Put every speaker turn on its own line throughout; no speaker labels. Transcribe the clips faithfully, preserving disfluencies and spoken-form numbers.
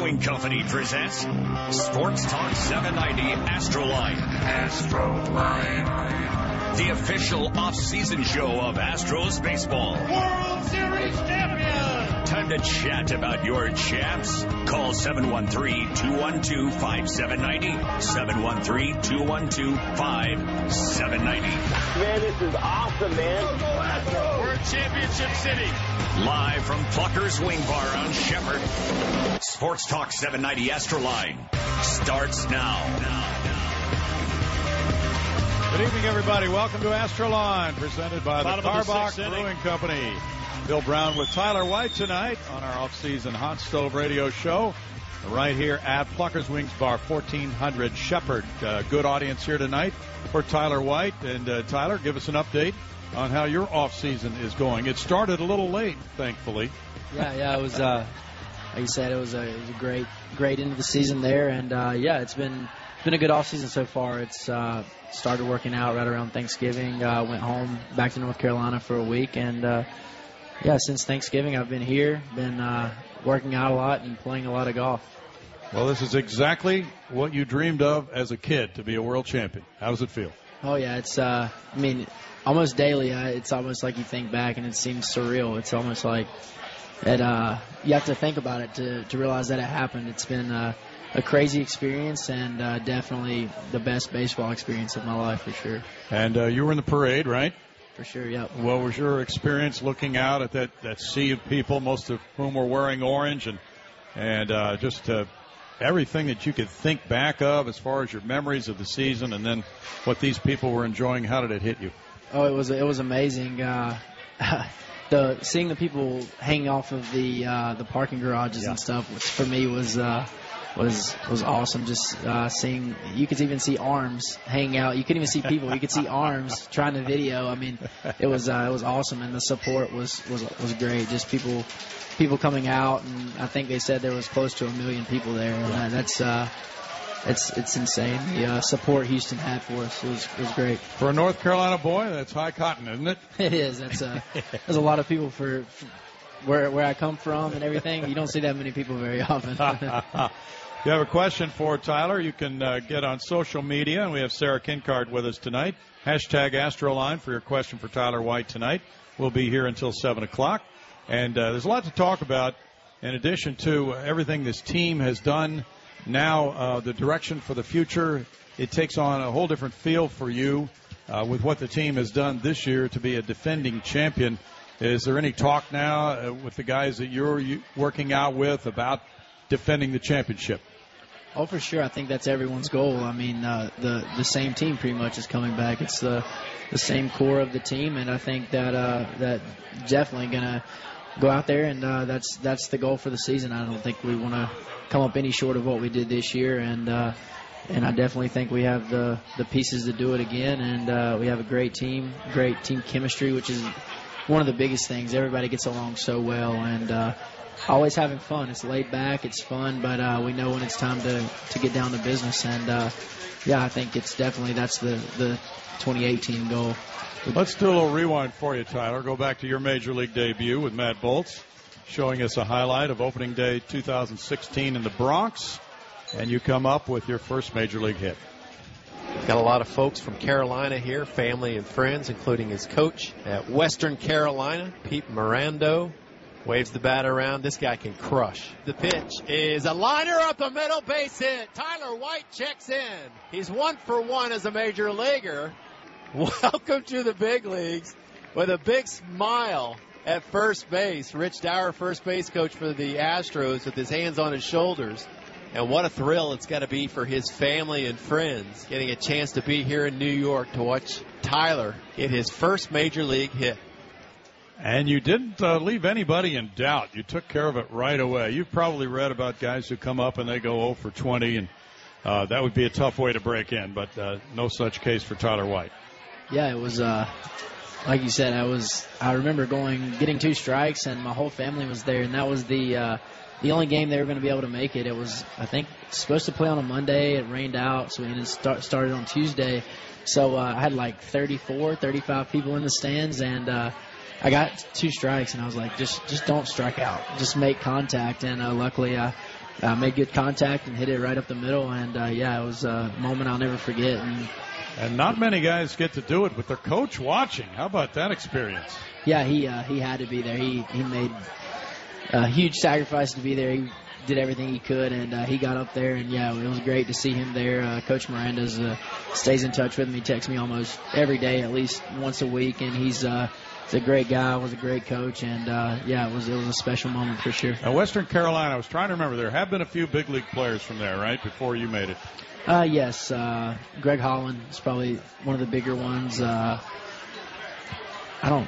Brewing Company presents Sports Talk seven ninety Astroline. Astroline. The official off-season show of Astros baseball.
World Series champion.
Time to chat about your champs. Call seven one three, two one two, five seven nine zero. seven one three, two one two, five seven nine zero.
Man, this is awesome, man.
We're in Championship City.
Live from Plucker's Wing Bar on Shepherd. Sports Talk seven ninety Astroline starts now. now, now.
Good evening, everybody. Welcome to Astroline, presented by the Karbach Brewing Company. Bill Brown with Tyler White tonight on our off-season hot stove radio show right here at Plucker's Wings Bar, fourteen hundred Shepherd. Uh, good audience here tonight for Tyler White. And uh, Tyler, give us an update on how your off-season is going. It started a little late, thankfully.
Yeah, yeah, it was, uh, like you said, it was a, it was a great, great end of the season there. And, uh, yeah, it's been been a good off-season so far. It's uh, started working out right around Thanksgiving. Uh, went home back to North Carolina for a week. And, uh, yeah, since Thanksgiving I've been here, been uh, working out a lot and playing a lot of golf.
Well, this is exactly what you dreamed of as a kid, to be a world champion. How does it feel?
Oh, yeah, it's, uh, I mean, almost daily, uh, it's almost like you think back and it seems surreal. It's almost like it, uh, you have to think about it to, to realize that it happened. It's been uh, a crazy experience and uh, definitely the best baseball experience of my life for sure.
And uh, you were in the parade, right?
For sure, yep.
What was your experience looking out at that, that sea of people, most of whom were wearing orange, and and uh, just uh, everything that you could think back of as far as your memories of the season, and then what these people were enjoying? How did it hit you?
Oh, it was it was amazing. Uh, the seeing the people hanging off of the uh, the parking garages yeah. and stuff, which for me was uh, was was awesome. Just uh, seeing, you could even see arms hanging out. You couldn't even see people. You could see arms trying to video. I mean, it was uh, it was awesome, and the support was was was great. Just people people coming out, and I think they said there was close to a million people there, and uh, that's. Uh, It's it's insane. The uh, support Houston had for us was was great.
For a North Carolina boy, that's high cotton, isn't it?
It is. That's uh, there's a lot of people for, for where where I come from and everything. You don't see that many people very often.
If you have a question for Tyler, you can uh, get on social media, and we have Sarah Kincard with us tonight. Hashtag Astroline for your question for Tyler White tonight. We'll be here until seven o'clock, and uh, there's a lot to talk about in addition to everything this team has done. Now, uh, the direction for the future, it takes on a whole different feel for you uh, with what the team has done this year to be a defending champion. Is there any talk now uh, with the guys that you're working out with about defending the championship?
Oh, for sure. I think that's everyone's goal. I mean, uh, the the same team pretty much is coming back. It's the the same core of the team, and I think that uh, that definitely going to go out there, and uh, that's that's the goal for the season. I don't think we want to come up any short of what we did this year, and uh, and I definitely think we have the, the pieces to do it again, and uh, we have a great team, great team chemistry, which is one of the biggest things. Everybody gets along so well, and uh, always having fun. It's laid back, it's fun, but uh, we know when it's time to, to get down to business, and uh, yeah, I think it's definitely that's the, the twenty eighteen goal.
Let's do a little rewind for you, Tyler. Go back to your Major League debut with Matt Bolts, showing us a highlight of opening day two thousand sixteen in the Bronx, and you come up with your first Major League hit.
Got a lot of folks from Carolina here, family and friends, including his coach at Western Carolina, Pete Mirando. Waves the bat around. This guy can crush. The pitch is a liner up the middle, base hit. Tyler White checks in. He's one for one as a major leaguer. Welcome to the big leagues with a big smile at first base. Rich Dower, first base coach for the Astros, with his hands on his shoulders. And what a thrill it's got to be for his family and friends, getting a chance to be here in New York to watch Tyler get his first major league hit.
And you didn't uh, leave anybody in doubt. You took care of it right away. You've probably read about guys who come up and they go oh for twenty, and uh, that would be a tough way to break in, but uh, no such case for Tyler White.
Yeah, it was, uh, like you said, I was. I remember going, getting two strikes, and my whole family was there, and that was the uh, the only game they were going to be able to make it. It was, I think, supposed to play on a Monday. It rained out, so we ended start, started on Tuesday. So uh, I had like thirty-four, thirty-five people in the stands, and uh, I got two strikes, and I was like, just just don't strike out. Just make contact, and uh, luckily I uh, made good contact and hit it right up the middle. And, uh, yeah, it was a moment I'll never forget. And,
and not many guys get to do it with their coach watching. How about that experience?
Yeah, he uh, he had to be there. He, he made a huge sacrifice to be there. He did everything he could, and uh, he got up there, and yeah, it was great to see him there. Uh, Coach Miranda's uh, stays in touch with me, texts me almost every day, at least once a week, and he's uh, he's a great guy, was a great coach, and uh, yeah, it was it was a special moment for sure.
Now, Western Carolina, I was trying to remember, there have been a few big league players from there, right, before you made it?
Uh, yes, uh, Greg Holland is probably one of the bigger ones. Uh, I don't.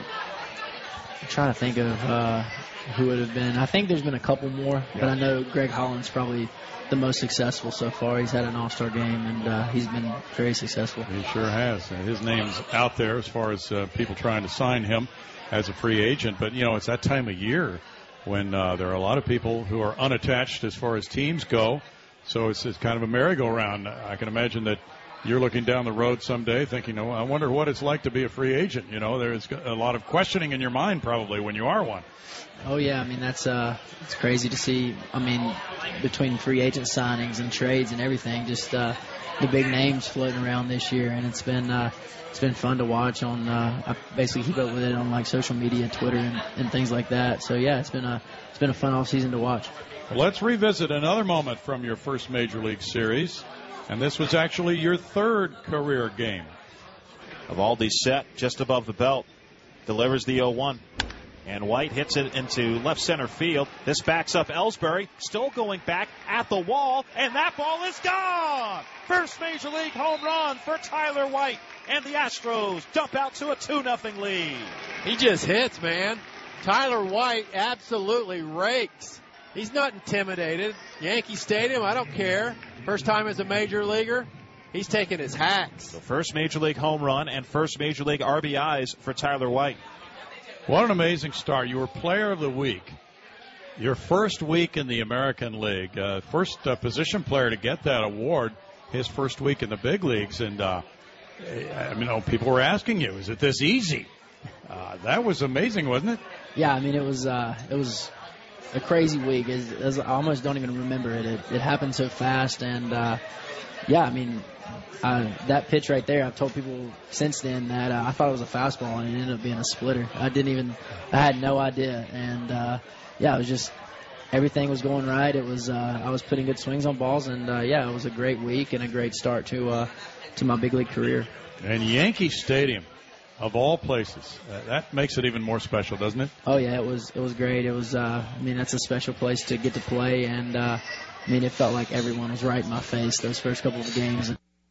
I'm trying to think of. Uh, Who would have been? I think there's been a couple more, but I know Greg Holland's probably the most successful so far. He's had an All-Star game, and uh, he's been very successful.
He sure has. His name's out there as far as uh, people trying to sign him as a free agent. But, you know, it's that time of year when uh, there are a lot of people who are unattached as far as teams go. So it's, it's kind of a merry-go-round. I can imagine that you're looking down the road someday thinking, oh, I wonder what it's like to be a free agent. You know, there's a lot of questioning in your mind probably when you are one.
Oh, yeah. I mean, that's uh, it's crazy to see. I mean, between free agent signings and trades and everything, just uh, the big names floating around this year. And it's been uh, it's been fun to watch on uh, I basically keep up with it on, like, social media, Twitter, and, and things like that. So, yeah, it's been a, it's been a fun offseason to watch.
Well, let's revisit another moment from your first Major League Series. And this was actually your third career game.
Eovaldi set just above the belt. Delivers the oh one. And White hits it into left center field. This backs up Ellsbury. Still going back at the wall. And that ball is gone! First Major League home run for Tyler White. And the Astros dump out to a two nothing lead.
He just hits, man. Tyler White absolutely rakes. He's not intimidated. Yankee Stadium, I don't care. First time as a major leaguer, he's taking his hacks.
The first Major League home run and first Major League R B Is for Tyler White.
What an amazing start. You were Player of the Week. Your first week in the American League. Uh, first uh, position player to get that award, his first week in the big leagues. And, uh, I mean, you know, people were asking you, is it this easy? Uh, that was amazing, wasn't it?
Yeah, I mean, it was uh, it was a crazy week. It, it was, I almost don't even remember it. It, it happened so fast. And, uh, yeah, I mean, Uh, that pitch right there, I've told people since then that uh, I thought it was a fastball, and it ended up being a splitter. I didn't even, I had no idea. And, uh, yeah, it was just, everything was going right. It was, uh, I was putting good swings on balls, and, uh, yeah, it was a great week and a great start to, uh, to my big league career.
And Yankee Stadium, of all places, uh, that makes it even more special, doesn't it?
Oh, yeah, it was, it was great. It was, uh, I mean, that's a special place to get to play, and, uh, I mean, it felt like everyone was right in my face those first couple of games.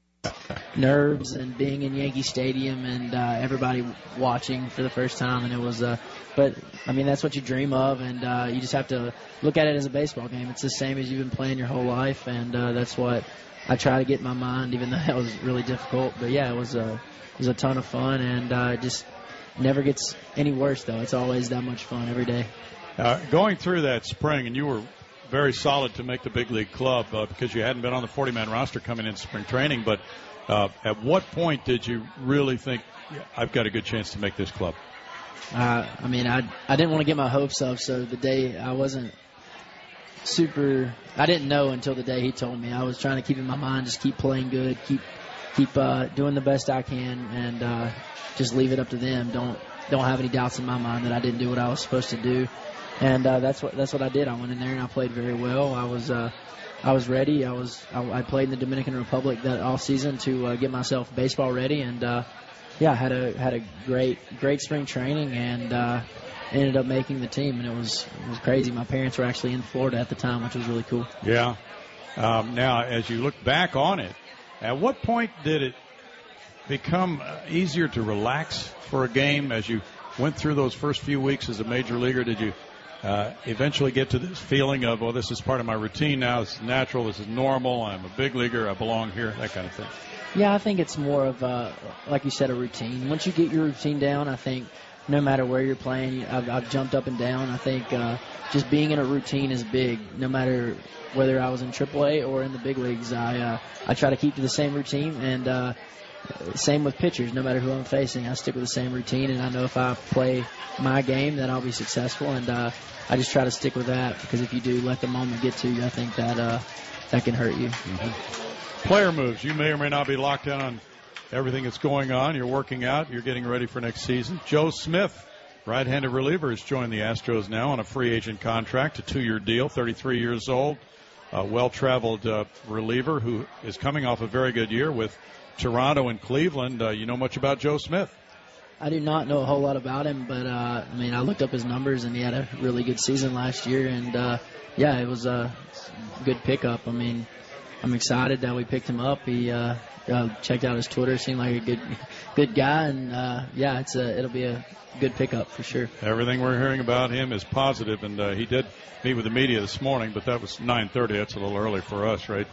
Nerves and being in Yankee Stadium and uh, everybody watching for the first time, and it was uh but I mean, that's what you dream of, and uh, you just have to look at it as a baseball game. It's the same as you've been playing your whole life, and uh, that's what I try to get in my mind, even though that was really difficult. But yeah, it was a it was a ton of fun, and uh, it just never gets any worse though. It's always that much fun every day.
Uh, going through that spring, and you were very solid to make the big league club uh, because you hadn't been on the forty-man roster coming into spring training. But uh, at what point did you really think, yeah, I've got a good chance to make this club?
Uh, I mean, I I didn't want to get my hopes up, so the day I wasn't super, I didn't know until the day he told me. I was trying to keep in my mind, just keep playing good, keep keep uh, doing the best I can, and uh, just leave it up to them. Don't don't have any doubts in my mind that I didn't do what I was supposed to do. And uh, that's what that's what I did. I went in there and I played very well. I was uh, I was ready. I was I, I played in the Dominican Republic that off season to uh, get myself baseball ready. And uh, yeah, I had a had a great great spring training and uh, ended up making the team. And it was it was crazy. My parents were actually in Florida at the time, which was really cool.
Yeah. Um, now, as you look back on it, at what point did it become easier to relax for a game as you went through those first few weeks as a major leaguer? Did you Uh, eventually get to this feeling of, well, this is part of my routine now, this is natural, this is normal, I'm a big leaguer, I belong here, that kind of thing?
Yeah, I think it's more of, uh, like you said, a routine. Once you get your routine down, I think no matter where you're playing, I've, I've jumped up and down. I think uh, just being in a routine is big, no matter whether I was in triple A or in the big leagues. I uh, I try to keep to the same routine, and uh, same with pitchers. No matter who I'm facing, I stick with the same routine, and I know if I play my game, then I'll be successful. And uh, I just try to stick with that, because if you do let the moment get to you, I think that uh, that can hurt you.
Mm-hmm. Player moves. You may or may not be locked in on everything that's going on. You're working out. You're getting ready for next season. Joe Smith, right-handed reliever, has joined the Astros now on a free agent contract, a two-year deal, thirty-three years old, a well-traveled uh, reliever who is coming off a very good year with Toronto and Cleveland. Uh, you know much about Joe Smith?
I do not know a whole lot about him, but, uh, I mean, I looked up his numbers, and he had a really good season last year, and, uh, yeah, it was a good pickup. I mean, I'm excited that we picked him up. He uh, uh, checked out his Twitter, seemed like a good good guy, and, uh, yeah, it's a, it'll be a good pickup for sure.
Everything we're hearing about him is positive, and uh, he did meet with the media this morning, but that was nine thirty. That's a little early for us, right?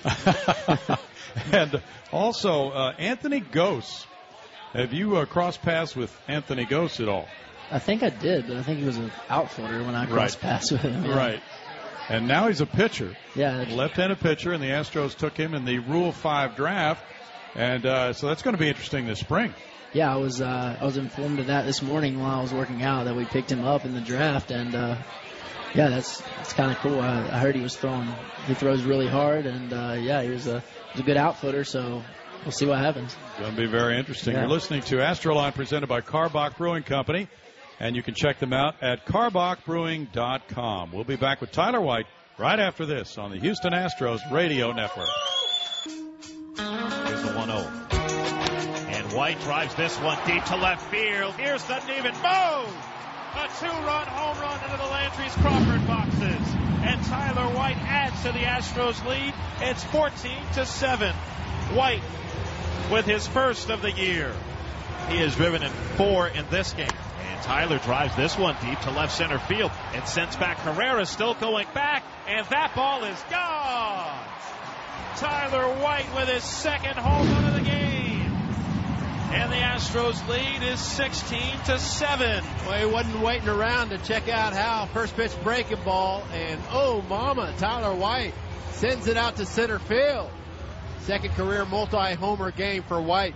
And also, uh, Anthony Gose. Have you uh, crossed paths with Anthony Gose at all?
I think I did, but I think he was an outfielder when I crossed
right.
paths with him. Yeah.
Right. And now he's a pitcher.
Yeah.
Left-handed pitcher, and the Astros took him in the Rule five draft. And uh, so that's going to be interesting this spring.
Yeah, I was uh, I was informed of that this morning while I was working out, that we picked him up in the draft. And, uh, yeah, that's that's kind of cool. I, I heard he was throwing, he throws really hard. And, uh, yeah, he was a, he was a good outfielder, so we'll see what happens.
It's going to be very interesting.
Yeah.
You're listening to Astroline presented by Karbach Brewing Company, and you can check them out at karbach brewing dot com. We'll be back with Tyler White right after this on the Houston Astros Radio Network.
Here's the one oh. And White drives this one deep to left field. Here's doesn't even move. A two-run home run into the Landry's Crawford boxes. And Tyler White adds to the Astros lead. It's fourteen to seven. White with his first of the year. He has driven in four in this game. And Tyler drives this one deep to left center field and sends back Herrera, still going back, and that ball is gone. Tyler White with his second home run of the game. And the Astros lead is sixteen to seven.
Well, he wasn't waiting around to check out how first pitch breaking ball, and oh mama, Tyler White sends it out to center field. Second career multi-homer game for White.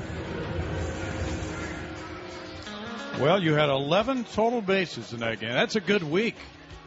Well, you had eleven total bases in that game. That's a good week.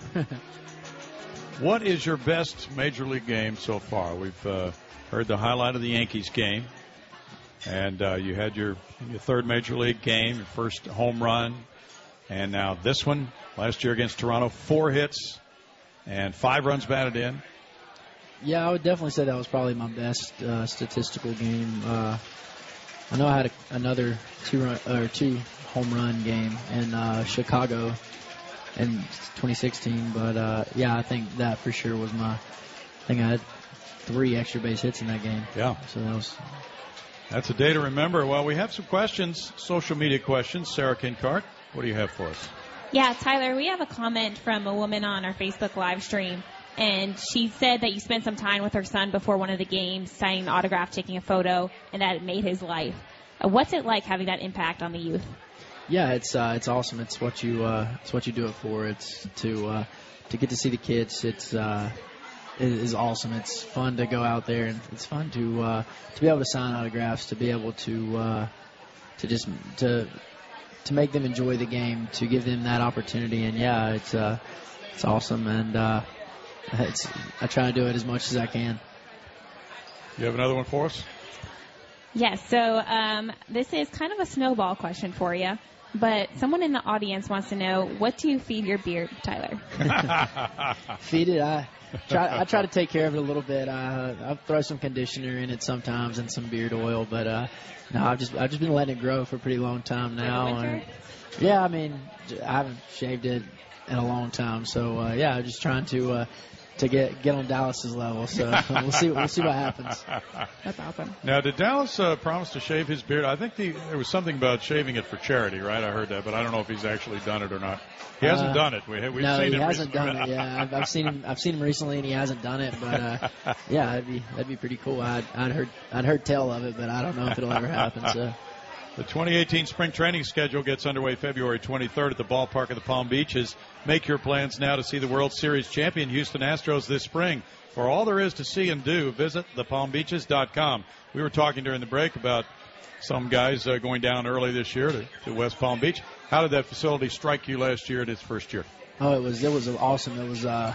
What is your best Major League game so far? We've uh, heard the highlight of the Yankees game, and uh, you had your, your third Major League game, your first home run, and now this one, last year against Toronto, four hits and five runs batted in.
Yeah, I would definitely say that was probably my best uh, statistical game. Uh, I know I had a, another two run or two home run game in uh, Chicago in twenty sixteen, but uh, yeah, I think that for sure was my. I think I had three extra base hits in that game.
Yeah,
so that was.
That's a day to remember. Well, we have some questions, social media questions. Sarah Kinkart, what do you have for us?
Yeah, Tyler, we have a comment from a woman on our Facebook live stream. And she said that you spent some time with her son before one of the games, signing an autograph, taking a photo, and that it made his life. Uh, what's it like having that impact on the youth?
Yeah, it's uh, it's awesome. It's what you uh, it's what you do it for. It's to uh, to get to see the kids. It's uh, it is awesome. It's fun to go out there, and it's fun to uh, to be able to sign autographs, to be able to uh, to just to to make them enjoy the game, to give them that opportunity. And yeah, it's uh, it's awesome. And uh, It's, I try to do it as much as I can.
You have another one for us?
Yes, so um, this is kind of a snowball question for you, but someone in the audience wants to know, what do you feed your beard, Tyler?
Feed it? I try, I try to take care of it a little bit. I, I throw some conditioner in it sometimes and some beard oil, but uh, no, I've just I've just been letting it grow for a pretty long time now. And, yeah, I mean, I haven't shaved it in a long time, so uh, yeah, I'm just trying to uh, to get get on Dallas's level. So we'll see we'll see what happens.
That's awesome.
Now, did Dallas uh, promise to shave his beard? I think the, there was something about shaving it for charity, right? I heard that, but I don't know if he's actually done it or not. He hasn't
uh,
done it. We, we've
no,
seen
he
it
hasn't
recently.
done it. Yeah, I've, I've seen him. I've seen him recently, and he hasn't done it. But uh, yeah, that'd be that'd be pretty cool. I'd, I'd heard I'd heard tell of it, but I don't know if it'll ever happen. So.
The twenty eighteen spring training schedule gets underway February twenty-third at the ballpark of the Palm Beaches. Make your plans now to see the World Series champion Houston Astros this spring. For all there is to see and do, visit the palm beaches dot com. We were talking during the break about some guys uh, going down early this year to, to West Palm Beach. How did that facility strike you last year in its first year?
Oh, it was it was awesome. It was, uh,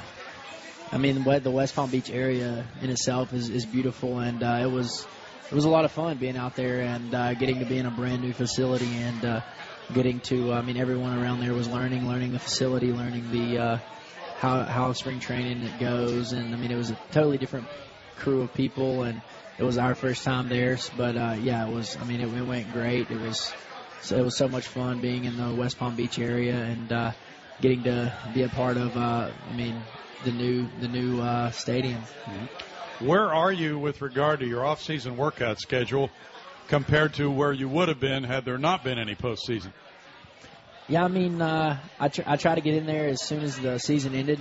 I mean, the West Palm Beach area in itself is, is beautiful, and uh, it was it was a lot of fun being out there and uh, getting to be in a brand new facility and uh, getting to. I mean, everyone around there was learning, learning the facility, learning the uh, how how spring training it goes, and I mean, it was a totally different crew of people, and it was our first time there. But uh, yeah, it was. I mean, it, it went great. It was so, it was so much fun being in the West Palm Beach area and. Uh, getting to be a part of, uh, I mean, the new the new uh, stadium.
Mm-hmm. Where are you with regard to your off-season workout schedule compared to where you would have been had there not been any postseason?
Yeah, I mean, uh, I, tr- I try to get in there as soon as the season ended.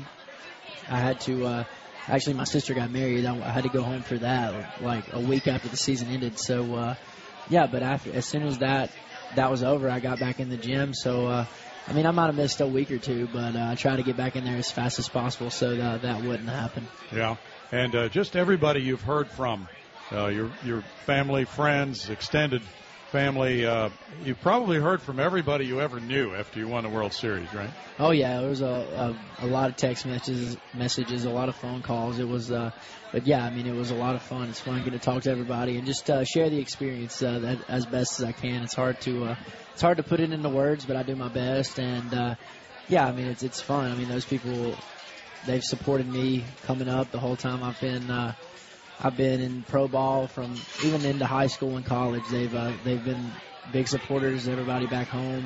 I had to, uh, actually, my sister got married. I, I had to go home for that, like a week after the season ended. So, uh, yeah, but after as soon as that that was over, I got back in the gym. So, uh, I mean, I might have missed a week or two, but uh, I try to get back in there as fast as possible so that that wouldn't happen.
Yeah, and uh, just everybody you've heard from, uh, your your family, friends, extended family, uh, you've probably heard from everybody you ever knew after you won the World Series, right?
Oh, yeah, there was a, a, a lot of text messages, messages, a lot of phone calls. It was, uh, but yeah, I mean, it was a lot of fun. It's fun getting to talk to everybody and just uh, share the experience uh, that, as best as I can. It's hard to uh, it's hard to put it into words, but I do my best. And uh, yeah, I mean, it's it's fun. I mean, those people, they've supported me coming up the whole time I've been. Uh, I've been in pro ball from even into high school and college. They've uh, they've been big supporters. Everybody back home,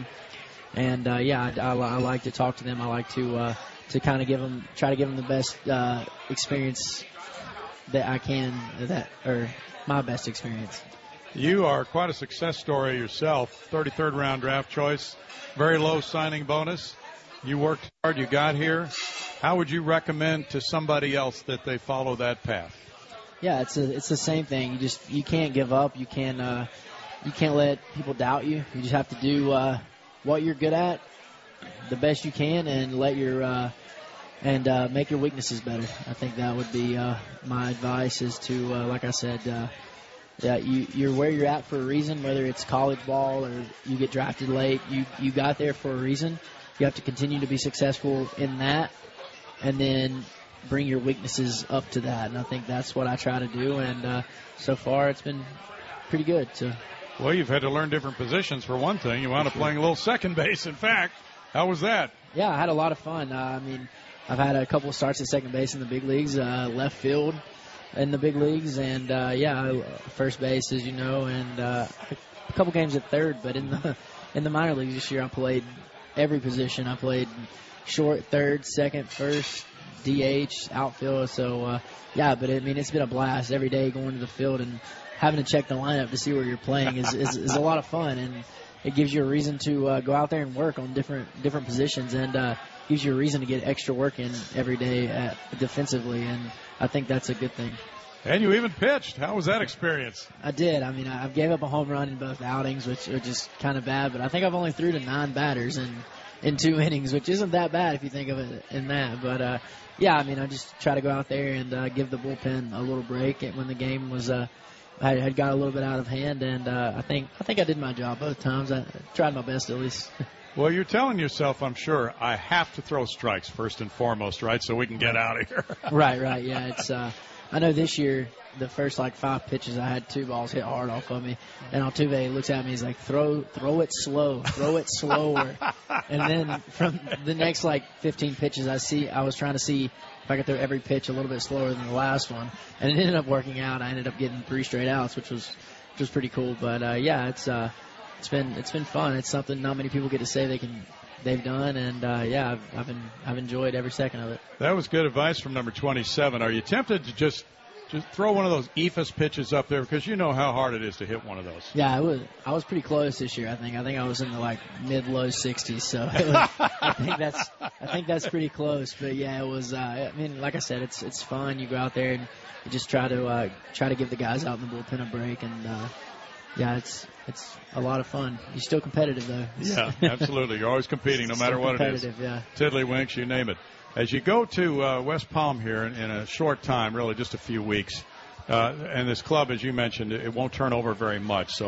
and uh, yeah, I, I, I like to talk to them. I like to uh, to kind of give them try to give them the best uh, experience that I can. That or my best experience.
You are quite a success story yourself. thirty-third round draft choice, very low signing bonus. You worked hard. You got here. How would you recommend to somebody else that they follow that path?
Yeah, it's a, it's the same thing. You just you can't give up. You can't uh, you can't let people doubt you. You just have to do uh, what you're good at, the best you can, and let your uh, and uh, make your weaknesses better. I think that would be uh, my advice. Is to uh, like I said, uh, that you you're where you're at for a reason. Whether it's college ball or you get drafted late, you you got there for a reason. You have to continue to be successful in that, and then bring your weaknesses up to that, and I think that's what I try to do, and uh, so far it's been pretty good. So,
well, you've had to learn different positions for one thing. You wound up playing a little second base, in fact. How was that?
Yeah, I had a lot of fun. Uh, I mean, I've had a couple of starts at second base in the big leagues, uh, left field in the big leagues, and, uh, yeah, first base, as you know, and uh, a couple games at third, but in the in the minor leagues this year I played every position. I played short, third, second, first, D H, outfield. So, uh, yeah, but I mean, it's been a blast every day going to the field and having to check the lineup to see where you're playing is, is, is a lot of fun. And it gives you a reason to uh, go out there and work on different different positions and uh, gives you a reason to get extra work in every day at, defensively. And I think that's a good thing.
And you even pitched. How was that experience?
I did. I mean, I gave up a home run in both outings, which are just kind of bad. But I think I've only threw to nine batters in, in two innings, which isn't that bad if you think of it in that. But, uh, yeah, I mean, I just try to go out there and uh, give the bullpen a little break when the game was uh, I had got a little bit out of hand, and uh, I think I think I did my job both times. I tried my best at least.
Well, you're telling yourself, I'm sure, I have to throw strikes first and foremost, right, so we can get out of here.
Right, right, yeah. It's uh, I know this year the first like five pitches I had two balls hit hard off of me, and Altuve looks at me, he's like, throw throw it slow, throw it slower. And then from the next like fifteen pitches, I see I was trying to see if I could throw every pitch a little bit slower than the last one, and it ended up working out. I ended up getting three straight outs, which was which was pretty cool. But uh, yeah, it's uh, it's been it's been fun. It's something not many people get to say they can. They've done, and uh, yeah, I've, I've been I've enjoyed every second of it.
That was good advice from number twenty-seven. Are you tempted to just just throw one of those E F A S pitches up there because you know how hard it is to hit one of those?
Yeah, I was I was pretty close this year. I think I think I was in the like mid low sixties, so it was, I think that's I think that's pretty close. But yeah, it was. Uh, I mean, like I said, it's it's fun. You go out there and you just try to uh, try to give the guys out in the bullpen a break, and uh, yeah, it's. It's a lot of fun. You're still competitive, though.
Yeah, absolutely. You're always competing, no matter what it is.
Yeah.
Tiddlywinks, you name it. As you go to uh, West Palm here in, in a short time, really just a few weeks, uh, and this club, as you mentioned, it won't turn over very much. So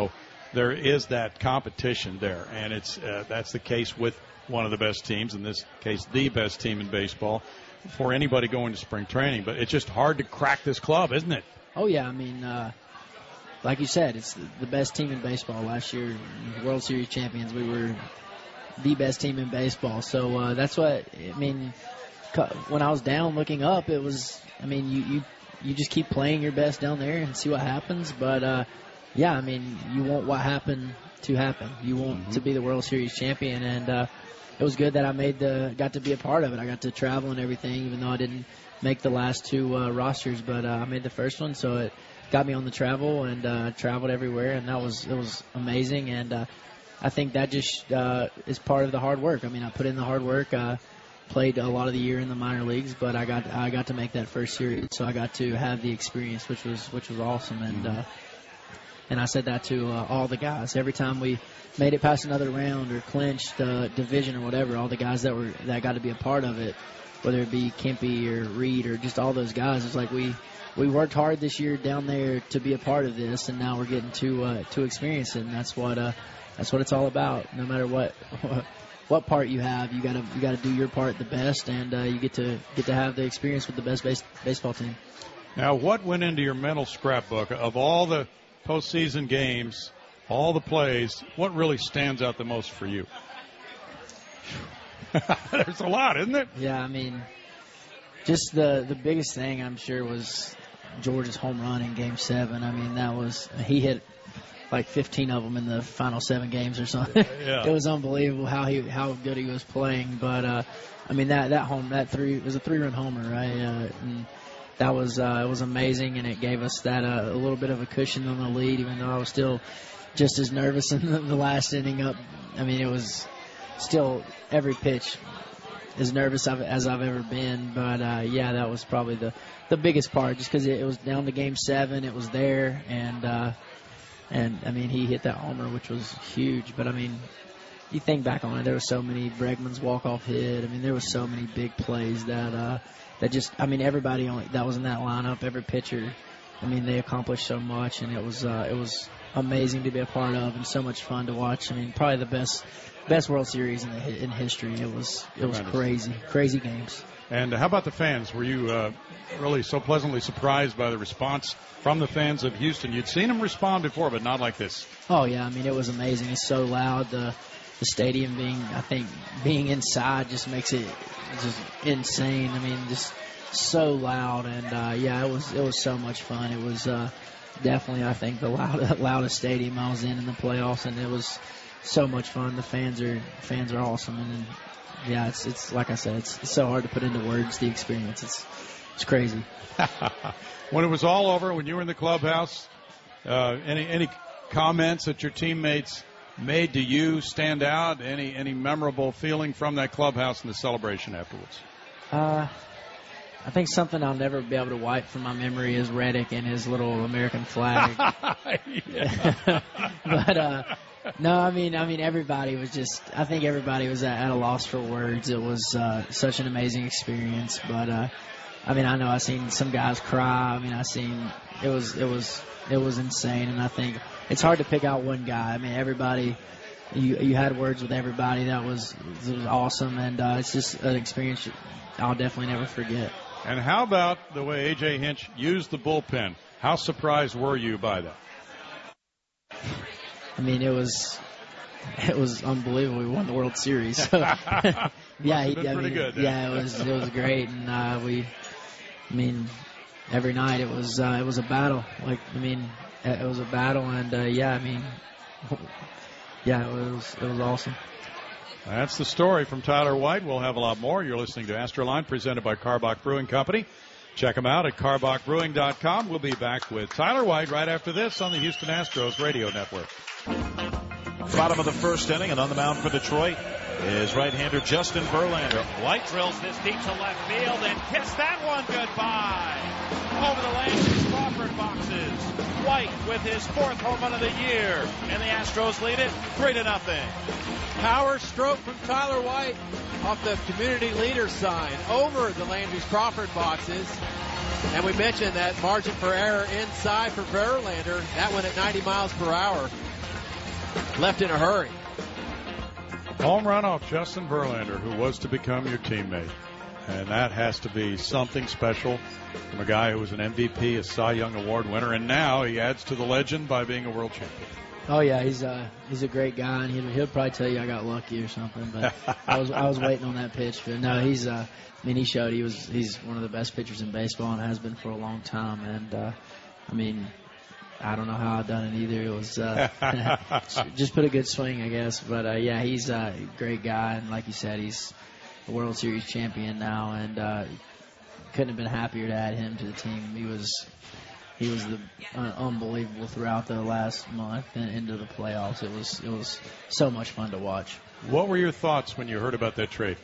there is that competition there, and it's uh, that's the case with one of the best teams, in this case the best team in baseball, for anybody going to spring training. But it's just hard to crack this club, isn't it?
Oh, yeah. I mean, uh, like you said, it's the best team in baseball. Last year, World Series champions, we were the best team in baseball. So uh, that's what, I mean, when I was down looking up, it was, I mean, you, you, you just keep playing your best down there and see what happens. But, uh, yeah, I mean, you want what happened to happen. You want mm-hmm. to be the World Series champion, and uh, it was good that I made the got to be a part of it. I got to travel and everything, even though I didn't make the last two uh, rosters, but uh, I made the first one, so it got me on the travel, and uh, traveled everywhere, and that was it was amazing. And uh, I think that just uh, is part of the hard work. I mean, I put in the hard work. Uh, played a lot of the year in the minor leagues, but I got I got to make that first series, so I got to have the experience, which was which was awesome. And uh, and I said that to uh, all the guys every time we made it past another round or clinched uh, division or whatever. All the guys that were that got to be a part of it, whether it be Kempe or Reed or just all those guys. It's like we, we worked hard this year down there to be a part of this, and now we're getting to uh, to experience it. And that's what uh, that's what it's all about. No matter what what part you have, you gotta you gotta do your part the best, and uh, you get to get to have the experience with the best base, baseball team.
Now, what went into your mental scrapbook of all the postseason games, all the plays? What really stands out the most for you? There's a lot, isn't it?
Yeah, I mean, just the the biggest thing I'm sure was George's home run in Game Seven. I mean, that was he hit like fifteen of them in the final seven games or something.
Yeah.
It was unbelievable how he how good he was playing. But uh, I mean that that home that three it was a three run homer, right? Uh, and that was uh, it was amazing, and it gave us that uh, a little bit of a cushion on the lead, even though I was still just as nervous in the, the last inning up. I mean, it was still every pitch as nervous as I've ever been. But, uh, yeah, that was probably the, the biggest part, just because it, it was down to Game seven. It was there, and, uh, and I mean, he hit that homer, which was huge. But, I mean, you think back on it, there were so many Bregman's walk-off hit. I mean, there were so many big plays that uh, that just, I mean, everybody only, that was in that lineup, every pitcher, I mean, they accomplished so much, and it was uh, it was amazing to be a part of and so much fun to watch. I mean, probably the best best World Series in the, in history. It was it was crazy, crazy games.
And how about the fans? Were you uh, really so pleasantly surprised by the response from the fans of Houston? You'd seen them respond before, but not like this.
Oh yeah, I mean, it was amazing. It's so loud. The the stadium being, I think, being inside just makes it just insane. I mean, just so loud, and uh, yeah, it was it was so much fun. It was uh, definitely, I think, the loud, loudest stadium I was in in the playoffs, and it was so much fun. The fans are fans are awesome, and yeah, it's it's like I said, it's, it's so hard to put into words the experience. It's it's crazy.
When it was all over, when you were in the clubhouse, uh, any any comments that your teammates made to you stand out? Any any memorable feeling from that clubhouse and the celebration afterwards?
Uh, I think something I'll never be able to wipe from my memory is Reddick and his little American flag. But uh, no, I mean, I mean, everybody was just. I think everybody was at, at a loss for words. It was uh, such an amazing experience. But uh, I mean, I know I seen some guys cry. I mean, I seen it was it was it was insane. And I think it's hard to pick out one guy. I mean, everybody. You you had words with everybody. That was it was awesome, and uh, it's just an experience I'll definitely never forget.
And how about the way A J Hinch used the bullpen? How surprised were you by that?
I mean, it was it was unbelievable. We won the World Series. So, yeah, he, I
pretty
mean,
good, yeah.
yeah, it was it was great, and uh, we, I mean, every night it was uh, it was a battle. Like, I mean, it was a battle, and uh, yeah, I mean, yeah, it was it was awesome.
That's the story from Tyler White. We'll have a lot more. You're listening to Astroline, presented by Karbach Brewing Company. Check them out at karbach brewing dot com. We'll be back with Tyler White right after this on the Houston Astros Radio Network.
Bottom of the first inning, and on the mound for Detroit is right-hander Justin Verlander.
White drills this deep to left field and kiss that one goodbye. Over the Landry Crawford boxes. White with his fourth home run of the year, and the Astros lead it three to nothing.
Power stroke from Tyler White off the community leader sign over the Landry's Crawford boxes. And we mentioned that margin for error inside for Verlander. That went at ninety miles per hour. left in a hurry.
Home run off Justin Verlander, who was to become your teammate. And that has to be something special from a guy who was an M V P, a Cy Young Award winner, and now he adds to the legend by being a world champion.
Oh yeah, he's uh he's a great guy, and he'll, he'll probably tell you I got lucky or something. But I was I was waiting on that pitch, but no, he's uh I mean he showed he was he's one of the best pitchers in baseball and has been for a long time. And uh, I mean I don't know how I done it either. It was uh, just put a good swing, I guess. But uh, yeah, he's a great guy, and like you said, he's a World Series champion now, and uh, couldn't have been happier to add him to the team. He was. He was the, uh, unbelievable throughout the last month and into the playoffs. It was it was so much fun to watch.
What were your thoughts when you heard about that trade?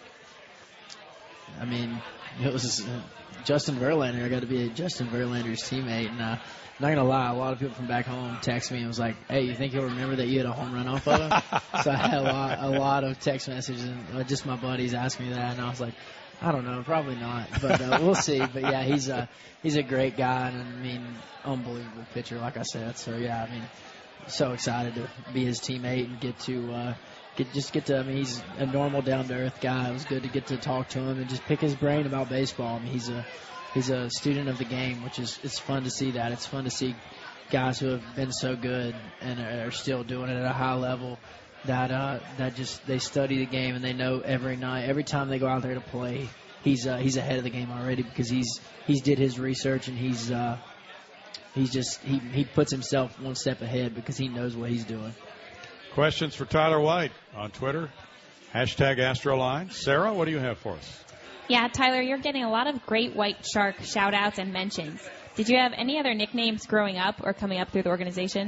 I mean, it was uh, Justin Verlander. I got to be Justin Verlander's teammate, and uh, I'm not gonna lie, a lot of people from back home texted me and was like, "Hey, you think he'll remember that you had a home run off of him?" So I had a lot a lot of text messages and uh, just my buddies asking me that, and I was like, I don't know, probably not, but uh, we'll see. But yeah, he's a he's a great guy, and I mean, unbelievable pitcher, like I said. So yeah, I mean, so excited to be his teammate and get to uh, get just get to. I mean, he's a normal, down to earth guy. It was good to get to talk to him and just pick his brain about baseball. I mean, he's a he's a student of the game, which is it's fun to see that. It's fun to see guys who have been so good and are still doing it at a high level. That uh, that just they study the game and they know every night, every time they go out there to play, he's uh, he's ahead of the game already because he's he's did his research and he's uh, he's just he he puts himself one step ahead because he knows what he's doing.
Questions for Tyler White on Twitter, hashtag Astroline. Sarah, what do you have for us?
Yeah, Tyler, you're getting a lot of great White Shark shout-outs and mentions. Did you have any other nicknames growing up or coming up through the organization?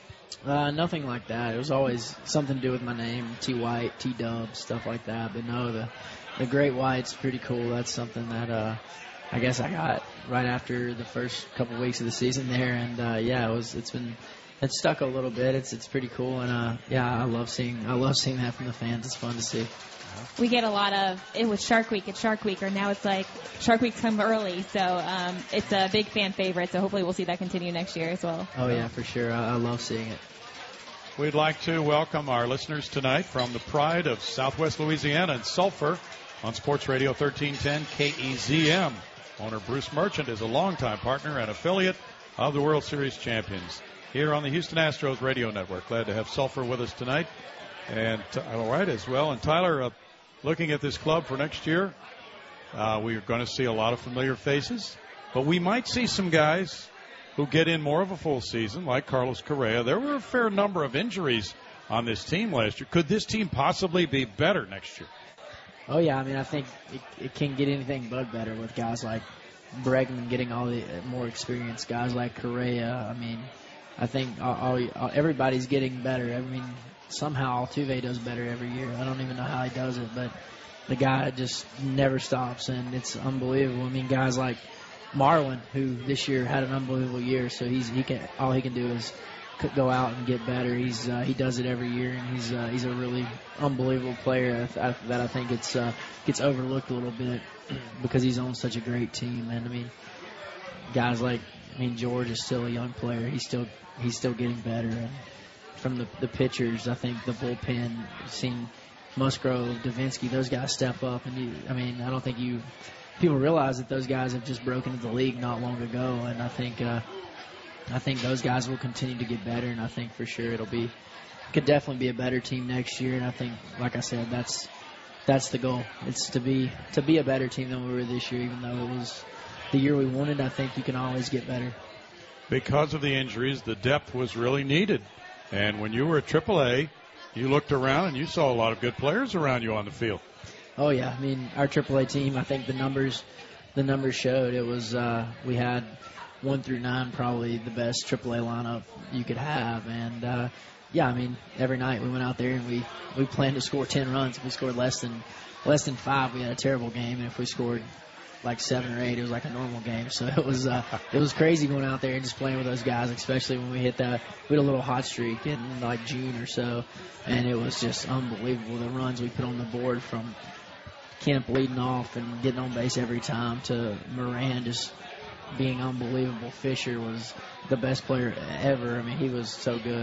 Uh, nothing like that. It was always something to do with my name, T White, T Dub, stuff like that. But no, the the Great White's pretty cool. That's something that uh, I guess I got right after the first couple weeks of the season there, and uh, yeah, it was. It's been it's stuck a little bit. It's it's pretty cool, and uh, yeah, I love seeing I love seeing that from the fans. It's fun to see.
We get a lot of, it was Shark Week, it's Shark Week, or now it's like Shark Week's come early, so um, it's a big fan favorite, so hopefully we'll see that continue next year as well.
Oh, yeah, for sure. I, I love seeing it.
We'd like to welcome our listeners tonight from the pride of Southwest Louisiana and Sulphur on Sports Radio thirteen ten K E Z M. Owner Bruce Merchant is a longtime partner and affiliate of the World Series champions here on the Houston Astros radio network. Glad to have Sulphur with us tonight. And all right as well. And Tyler, uh, looking at this club for next year, uh, we are going to see a lot of familiar faces, but we might see some guys who get in more of a full season, like Carlos Correa. There were a fair number of injuries on this team last year. Could this team possibly be better next year?
Oh, yeah. I mean, I think it, it can get anything but better with guys like Bregman getting all the more experience, guys like Correa. I mean, I think all, all, everybody's getting better. I mean, somehow Altuve does better every year. I don't even know how he does it, but the guy just never stops, and it's unbelievable. I mean, guys like Marlin, who this year had an unbelievable year, so he's he can all he can do is go out and get better. He's uh, he does it every year, and he's uh, he's a really unbelievable player that I think it's uh, gets overlooked a little bit because he's on such a great team. And I mean, guys like I mean George is still a young player. He's still he's still getting better. And from the, the pitchers, I think the bullpen, seen Musgrove, Davinsky, those guys step up. And, you, I mean, I don't think you people realize that those guys have just broken into the league not long ago. And I think uh, I think those guys will continue to get better. And I think for sure it'll be could definitely be a better team next year. And I think, like I said, that's that's the goal. It's to be to be a better team than we were this year, even though it was the year we wanted. I think you can always get better.
Because of the injuries, the depth was really needed. And when you were at triple A, you looked around and you saw a lot of good players around you on the field.
Oh yeah, I mean our triple A team. I think the numbers, the numbers showed it was. Uh, we had one through nine probably the best triple A lineup you could have, and uh, yeah, I mean every night we went out there and we, we planned to score ten runs. If we scored less than less than five, we had a terrible game, and if we scored like seven or eight, it was like a normal game. So it was uh, it was crazy going out there and just playing with those guys, especially when we hit that. We had a little hot streak in like June or so, and it was just unbelievable the runs we put on the board from Kemp leading off and getting on base every time to Moran just being unbelievable. Fisher was the best player ever. I mean, he was so good.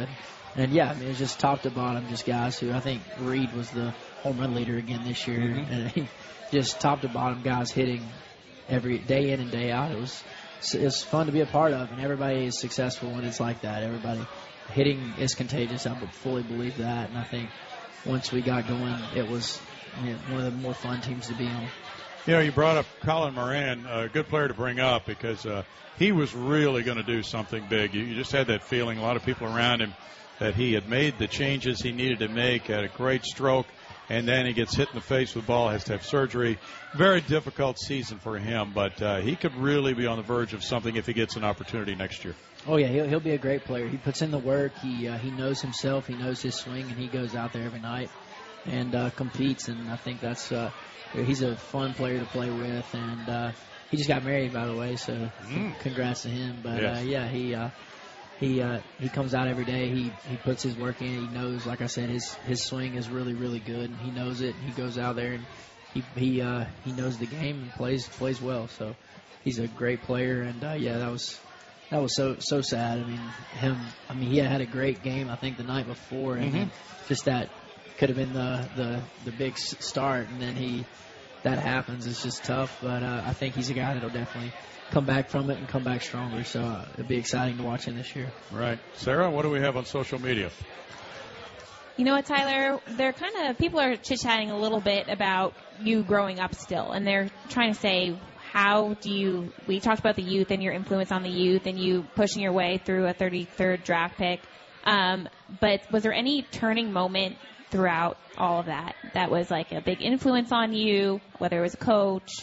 And, yeah, I mean, it's just top to bottom, just guys who I think Reed was the home run leader again this year. Mm-hmm. And he, just top to bottom guys hitting every day in and day out. It was it's fun to be a part of, and everybody is successful when it's like that. Everybody hitting is contagious. I fully believe that, and I think once we got going, it was you know, one of the more fun teams to be on.
You know, you brought up Colin Moran, a good player to bring up because uh, he was really going to do something big. You, you just had that feeling, a lot of people around him, that he had made the changes he needed to make, had a great stroke, and then he gets hit in the face with the ball, has to have surgery. Very difficult season for him, but uh, he could really be on the verge of something if he gets an opportunity next year.
Oh, yeah, he'll, he'll be a great player. He puts in the work. He uh, he knows himself. He knows his swing, and he goes out there every night and uh, competes, and I think that's uh, he's a fun player to play with, and uh, he just got married, by the way, so mm. congrats to him. But, yes. uh, yeah, he uh, he uh, he comes out every day. He, he puts his work in. He knows, like I said, his, his swing is really, really good, and he knows it. He goes out there, and he he uh, he knows the game and plays plays well. So he's a great player, and, uh, yeah, that was – That was so so sad. I mean, him. I mean, he had a great game, I think, the night before, and mm-hmm. then just that could have been the, the, the big start, and then he that happens. It's just tough, but uh, I think he's a guy that'll definitely come back from it and come back stronger. So uh, it'll be exciting to watch him this year.
Right, Sarah. What do we have on social media?
You know what, Tyler? They're kind of people are chit chatting a little bit about you growing up still, and they're trying to say. How do you, we talked about the youth and your influence on the youth and you pushing your way through a thirty-third draft pick. Um, but was there any turning moment throughout all of that that was like a big influence on you, whether it was a coach?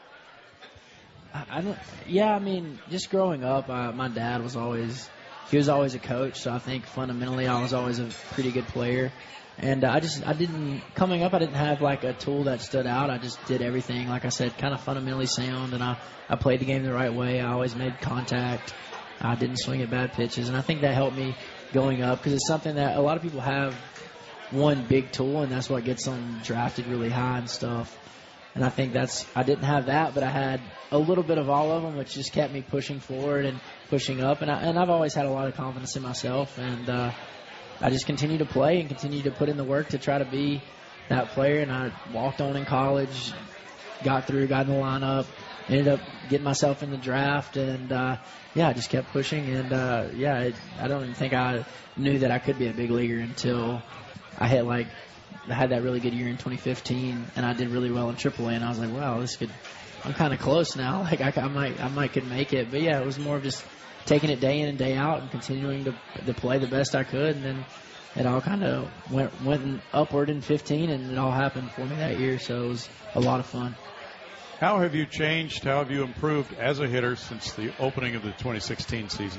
I, I don't, yeah, I mean, just growing up, uh, my dad was always, he was always a coach. So I think fundamentally I was always a pretty good player. And uh, I just, I didn't, coming up, I didn't have like a tool that stood out. I just did everything, like I said, kind of fundamentally sound, and I, I played the game the right way. I always made contact. I didn't swing at bad pitches, and I think that helped me going up because it's something that a lot of people have one big tool, and that's what gets them drafted really high and stuff. And I think that's, I didn't have that, but I had a little bit of all of them, which just kept me pushing forward and pushing up. And, I, and I've always had a lot of confidence in myself, and, uh, I just continue to play and continue to put in the work to try to be that player. And I walked on in college, got through, got in the lineup, ended up getting myself in the draft. And, uh, yeah, I just kept pushing. And, uh, yeah, it, I don't even think I knew that I could be a big leaguer until I had, like, I had that really good year in twenty fifteen. And I did really well in triple A. And I was like, wow, this could – I'm kind of close now. Like, I, I might I might could make it. But, yeah, it was more of just – taking it day in and day out and continuing to to play the best I could, and then it all kind of went went upward in fifteen, and it all happened for me that year, so it was a lot of fun.
How have you changed, how have you improved as a hitter since the opening of the twenty sixteen season?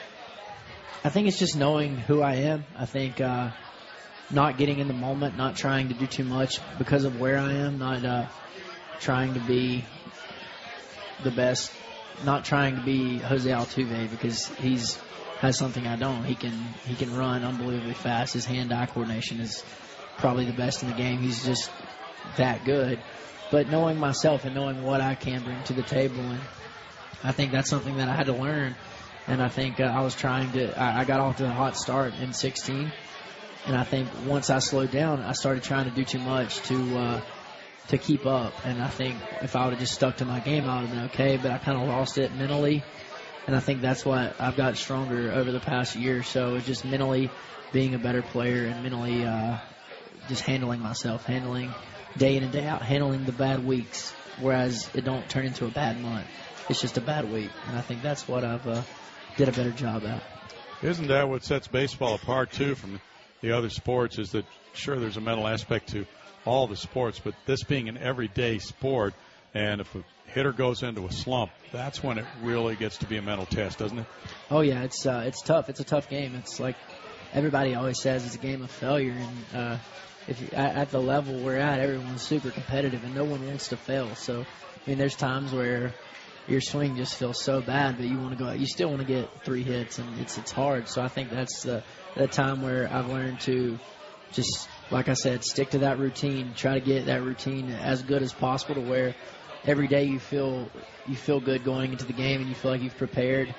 I think it's just knowing who I am. I think uh, not getting in the moment, not trying to do too much because of where I am, not uh, trying to be the best, not trying to be Jose Altuve because he's has something I don't. He can he can run unbelievably fast. His hand-eye coordination is probably the best in the game. He's just that good. But knowing myself and knowing what I can bring to the table, and I think that's something that I had to learn. And I think uh, I was trying to. I, I got off to a hot start in sixteen, and I think once I slowed down, I started trying to do too much to. Uh, to keep up, and I think if I would have just stuck to my game, I would have been okay, but I kind of lost it mentally, and I think that's why I've got stronger over the past year or so, is just mentally being a better player and mentally uh, just handling myself, handling day in and day out, handling the bad weeks, whereas it don't turn into a bad month. It's just a bad week, and I think that's what I've uh, did a better job at.
Isn't that what sets baseball apart, too, from the other sports, is that, sure, there's a mental aspect to all the sports, but this being an everyday sport, and if a hitter goes into a slump, that's when it really gets to be a mental test, doesn't it?
Oh yeah, it's uh, it's tough. It's a tough game. It's like everybody always says, it's a game of failure, and uh, if you, at, at the level we're at, everyone's super competitive, and no one wants to fail. So, I mean, there's times where your swing just feels so bad, but you want to go, you still want to get three hits, and it's it's hard. So I think that's the the time where I've learned to just, like I said, stick to that routine. Try to get that routine as good as possible to where every day you feel you feel good going into the game and you feel like you've prepared.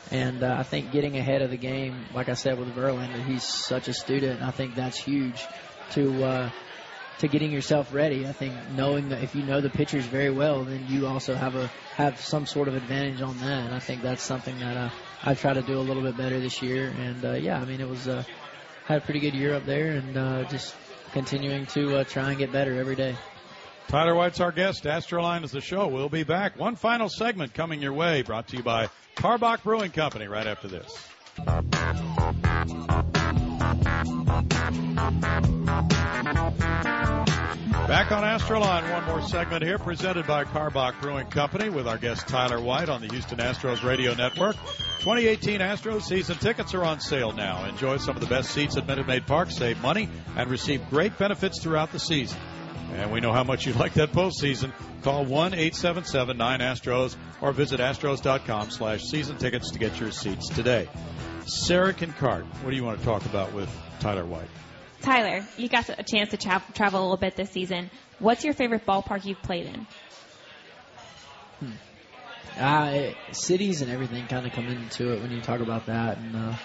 And uh, I think getting ahead of the game, like I said with Verlander, he's such a student. I think that's huge to uh, to getting yourself ready. I think knowing that if you know the pitchers very well, then you also have a have some sort of advantage on that. And I think that's something that uh, I try to do a little bit better this year. And uh, yeah, I mean it was uh, had a pretty good year up there, and uh, just continuing to uh, try and get better every day.
Tyler White's our guest. Astroline is the show. We'll be back. One final segment coming your way, brought to you by Karbach Brewing Company right after this. Back on Astroline, one more segment here presented by Karbach Brewing Company with our guest Tyler White on the Houston Astros Radio Network. twenty eighteen Astros season tickets are on sale now. Enjoy some of the best seats at Minute Maid Park, save money, and receive great benefits throughout the season. And we know how much you like that postseason. Call one eight seven seven nine Astros or visit astros.com slash season tickets to get your seats today. Sarah Kincard, what do you want to talk about with Tyler White?
Tyler, you got a chance to tra- travel a little bit this season. What's your favorite ballpark you've played in?
Hmm. Uh, cities and everything kind of come into it when you talk about that. And uh,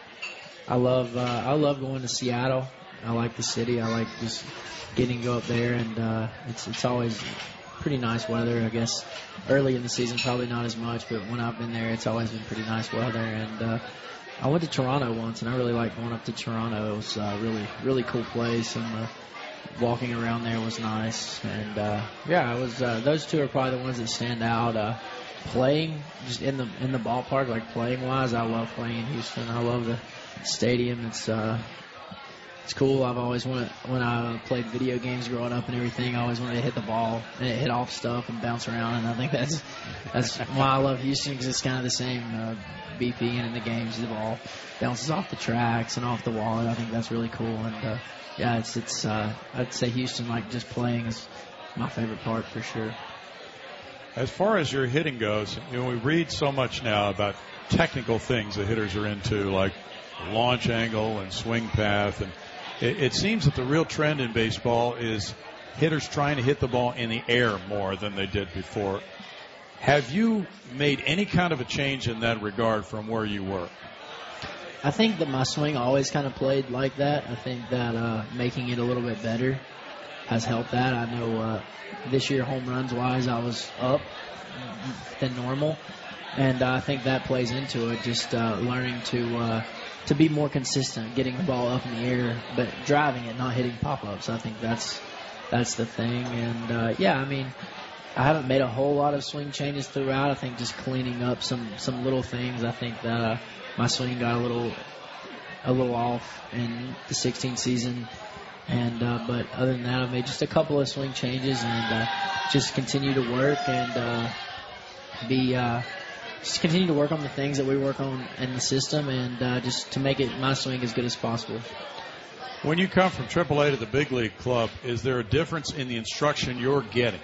I love uh, I love going to Seattle. I like the city. I like just getting to go up there, and uh, it's it's always pretty nice weather. I guess early in the season, probably not as much, but when I've been there, it's always been pretty nice weather. And uh, I went to Toronto once, and I really liked going up to Toronto. It was a really, really cool place, and uh, walking around there was nice. And uh, yeah, it was. Uh, those two are probably the ones that stand out. Uh, playing just in the in the ballpark, like playing wise, I love playing in Houston. I love the stadium. It's uh, It's cool. I've always wanted, when I played video games growing up and everything, I always wanted to hit the ball and hit off stuff and bounce around. And I think that's that's why I love Houston, because it's kind of the same. Uh, BPing in the games, the ball bounces off the tracks and off the wall. And I think that's really cool. And uh, yeah, it's it's. Uh, I'd say Houston, like just playing, is my favorite part for sure.
As far as your hitting goes, you know, we read so much now about technical things the hitters are into, like launch angle and swing path, and it, it seems that the real trend in baseball is hitters trying to hit the ball in the air more than they did before. Have you made any kind of a change in that regard from where you were?
I think that my swing always kind of played like that. I think that uh, making it a little bit better has helped that. I know uh, this year, home runs wise, I was up than normal, and uh, I think that plays into it. Just uh, learning to uh, to be more consistent, getting the ball up in the air, but driving it, not hitting pop-ups. I think that's that's the thing. And uh, yeah, I mean, I haven't made a whole lot of swing changes throughout. I think just cleaning up some some little things. I think that uh, my swing got a little a little off in the sixteen season. And uh, but other than that, I made just a couple of swing changes, and uh, just continue to work and uh, be uh, just continue to work on the things that we work on in the system, and uh, just to make it my swing as good as possible.
When you come from triple A to the big league club, is there a difference in the instruction you're getting?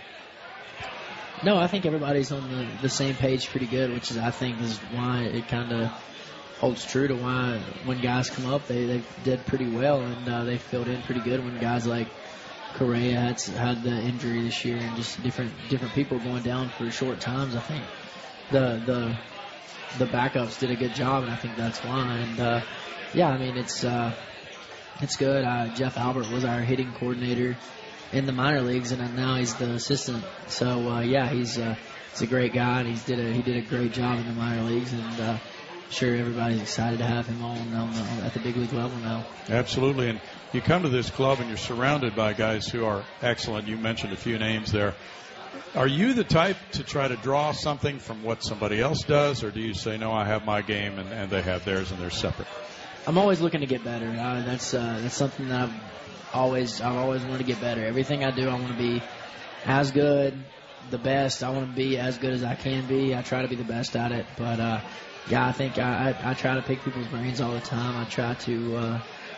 No, I think everybody's on the, the same page pretty good, which is I think is why it kind of holds true to why when guys come up, they, they did pretty well, and uh, they filled in pretty good when guys like Correa had, had the injury this year, and just different different people going down for short times. I think the the the backups did a good job, and I think that's why. And uh, yeah, I mean it's uh, it's good. Uh, Jeff Albert was our hitting coordinator in the minor leagues, and now he's the assistant. So uh, yeah, he's uh, he's a great guy, and he's did a he did a great job in the minor leagues, and uh, sure everybody's excited to have him on, on the, at the big league level now.
Absolutely, and you come to this club and you're surrounded by guys who are excellent. You mentioned a few names there. Are you the type to try to draw something from what somebody else does, or do you say, no, I have my game and, and they have theirs and they're separate?
I'm always looking to get better. Uh, that's uh, that's something that I've always I've always wanted to get better. Everything I do, I want to be as good, the best. I want to be as good as I can be. I try to be the best at it, but uh, yeah, I think I, I, I try to pick people's brains all the time. I try to uh,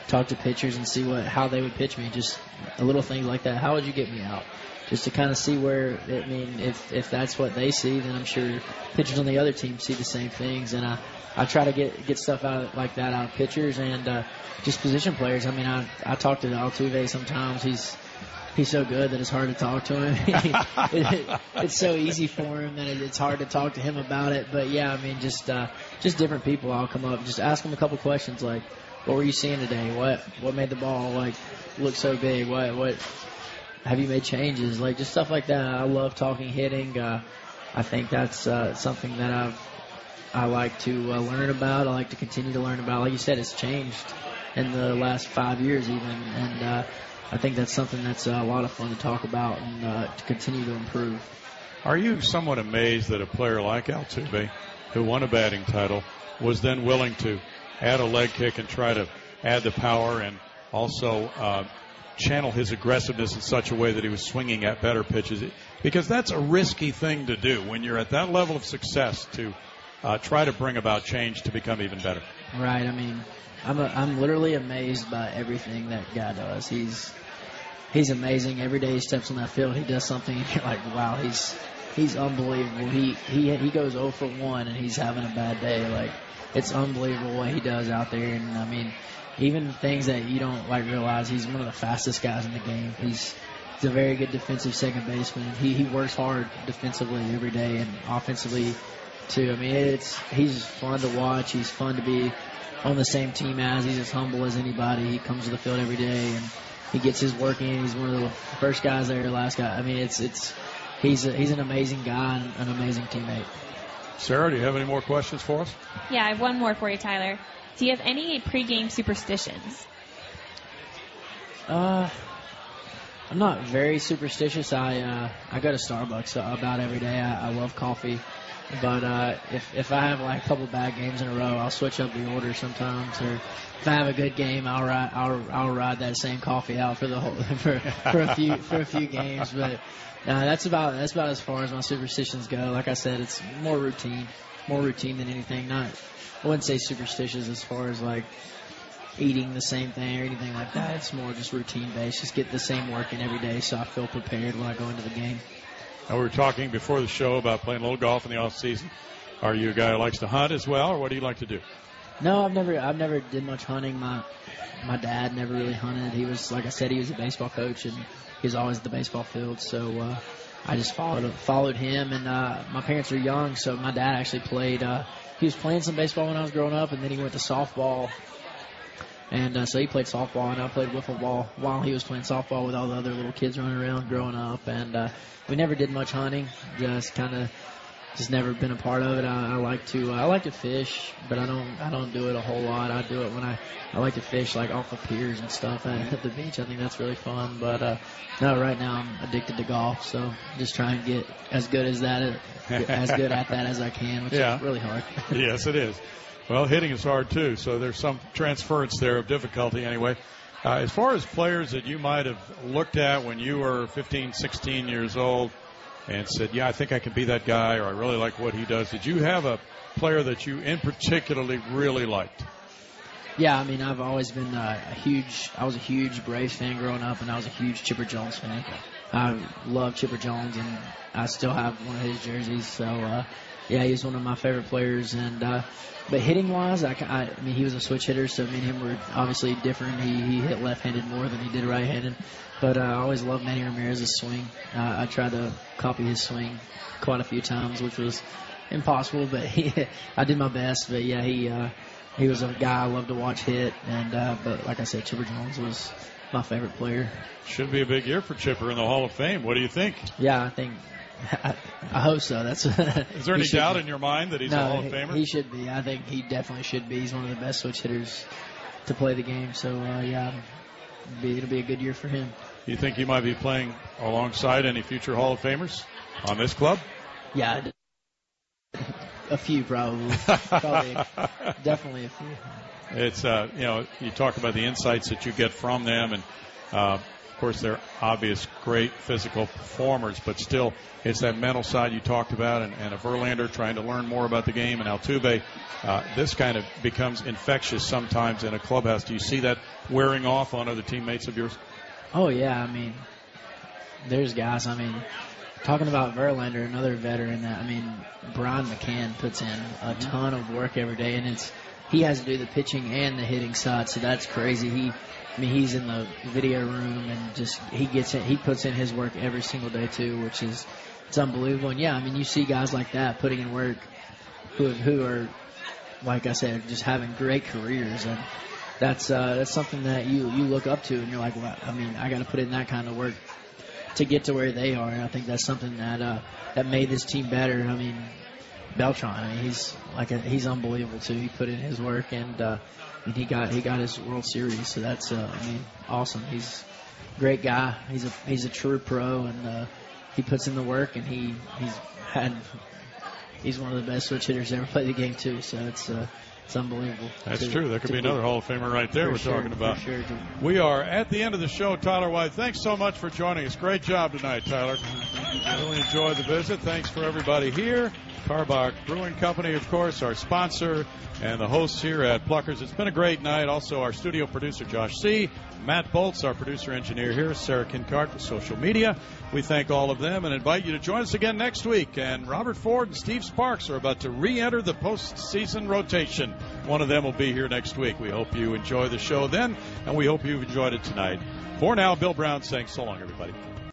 talk to pitchers and see what how they would pitch me. Just a little things like that. How would you get me out? Just to kind of see where, I mean, if if that's what they see, then I'm sure pitchers on the other team see the same things. And I, I try to get get stuff out like that out of pitchers and uh, just position players. I mean, I I talk to Altuve sometimes. He's he's so good that it's hard to talk to him. it, it, it's so easy for him that it, it's hard to talk to him about it. But yeah, I mean, just uh, just different people. I'll come up, just ask them a couple questions like, what were you seeing today? What what made the ball like look so big? What what have you made changes? Like just stuff like that. I love talking hitting. Uh, I think that's uh, something that I've I like to uh, learn about. I like to continue to learn about. Like you said, it's changed in the last five years even, and uh, I think that's something that's uh, a lot of fun to talk about and uh, to continue to improve.
Are you somewhat amazed that a player like Altuve, who won a batting title, was then willing to add a leg kick and try to add the power and also uh, channel his aggressiveness in such a way that he was swinging at better pitches? Because that's a risky thing to do when you're at that level of success, to uh, try to bring about change to become even better.
Right. I mean, I'm a, I'm literally amazed by everything that guy does. He's he's amazing. Every day he steps on that field, he does something, and you're like, wow, he's he's unbelievable. He he he goes oh for one, and he's having a bad day. Like, it's unbelievable what he does out there. And I mean, even things that you don't like realize, he's one of the fastest guys in the game. He's he's a very good defensive second baseman. He he works hard defensively every day and offensively too. I mean, it's he's fun to watch. He's fun to be on the same team as. He's as humble as anybody. He comes to the field every day and he gets his work in. He's one of the first guys there, last guy. I mean, it's it's he's a, he's an amazing guy and an amazing teammate.
Sarah, do you have any more questions for us?
Yeah, I have one more for you, Tyler. Do you have any pregame superstitions?
Uh, I'm not very superstitious. I uh, I go to Starbucks about every day. I, I love coffee. But uh, if if I have like a couple bad games in a row, I'll switch up the order sometimes. Or if I have a good game, I'll ride I'll I'll ride that same coffee out for the whole for for a few for a few games. But uh, that's about that's about as far as my superstitions go. Like I said, it's more routine, more routine than anything. Not I wouldn't say superstitious as far as like eating the same thing or anything like that. It's more just routine based. Just get the same work in every day, so I feel prepared when I go into the game.
Now, we were talking before the show about playing a little golf in the off season. Are you a guy who likes to hunt as well, or what do you like to do?
No, I've never I've never did much hunting. My my dad never really hunted. He was, like I said, he was a baseball coach, and he was always at the baseball field. So uh, I just followed followed him. And uh, my parents are young, so my dad actually played. Uh, he was playing some baseball when I was growing up, and then he went to softball. And uh, so he played softball, and I played wiffle ball while he was playing softball with all the other little kids running around growing up. And uh, we never did much hunting, just kind of just never been a part of it. I, I like to uh, I like to fish, but I don't I don't do it a whole lot. I do it when I I like to fish like off the piers and stuff at, at the beach. I think that's really fun. But uh, no, right now I'm addicted to golf, so just trying to get as good as that as good at that as I can, which
yeah.
is really hard.
Yes, it is. Well, hitting is hard, too, so there's some transference there of difficulty anyway. Uh, as far as players that you might have looked at when you were fifteen, sixteen years old and said, yeah, I think I can be that guy, or I really like what he does, did you have a player that you in particularly really liked?
Yeah, I mean, I've always been uh, a huge, I was a huge Braves fan growing up, and I was a huge Chipper Jones fan. I love Chipper Jones, and I still have one of his jerseys, so, uh, yeah, he's one of my favorite players. And uh, but hitting-wise, I, I, I mean, he was a switch hitter, so me and him were obviously different. He, he hit left-handed more than he did right-handed. But uh, I always loved Manny Ramirez's swing. Uh, I tried to copy his swing quite a few times, which was impossible, but he, I did my best. But, yeah, he uh, he was a guy I loved to watch hit. And uh, but like I said, Chipper Jones was my favorite player.
Should be a big year for Chipper in the Hall of Fame. What do you think?
Yeah, I think I, I hope so. That's.
Is there any doubt be. in your mind that he's
no,
a Hall of Famer?
He should be. I think he definitely should be. He's one of the best switch hitters to play the game. So uh, yeah, it'll be, it'll be a good year for him.
You think he might be playing alongside any future Hall of Famers on this club?
Yeah, a few probably. probably, definitely a few.
It's uh, you know, you talk about the insights that you get from them, and uh, course, they're obvious great physical performers, but still it's that mental side you talked about, and, and a Verlander trying to learn more about the game, and Altuve. Uh, this kind of becomes infectious sometimes in a clubhouse. Do you see that wearing off on other teammates of yours?
Oh, yeah. I mean, there's guys, I mean, talking about Verlander, another veteran, that, I mean, Brian McCann puts in a ton of work every day, and it's he has to do the pitching and the hitting side, so that's crazy. He, I mean, he's in the video room and just he gets in, he puts in his work every single day too, which is it's unbelievable. And yeah, I mean, you see guys like that putting in work who who are, like I said, just having great careers, and that's uh, that's something that you you look up to, and you're like, well, I mean, I got to put in that kind of work to get to where they are, and I think that's something that uh, that made this team better. I mean, Beltran, I mean, he's like a, he's unbelievable too. He put in his work, and uh, and he got he got his World Series, so that's uh, I mean, awesome. He's a great guy. He's a he's a true pro, and uh, he puts in the work, and he he's had he's one of the best switch hitters ever played the game too. So it's uh, it's unbelievable.
That's
to,
true. There could be another Hall of Famer right there.
For
We're
sure,
talking about.
For sure,
we are at the end of the show. Tyler White, thanks so much for joining us. Great job tonight, Tyler. Really enjoyed the visit. Thanks for everybody here. Karbach Brewing Company, of course, our sponsor, and the hosts here at Pluckers. It's been a great night. Also, our studio producer, Josh C., Matt Boltz, our producer-engineer here, Sarah Kincart for social media. We thank all of them and invite you to join us again next week. And Robert Ford and Steve Sparks are about to re-enter the postseason rotation. One of them will be here next week. We hope you enjoy the show then, and we hope you've enjoyed it tonight. For now, Bill Brown saying so long, everybody.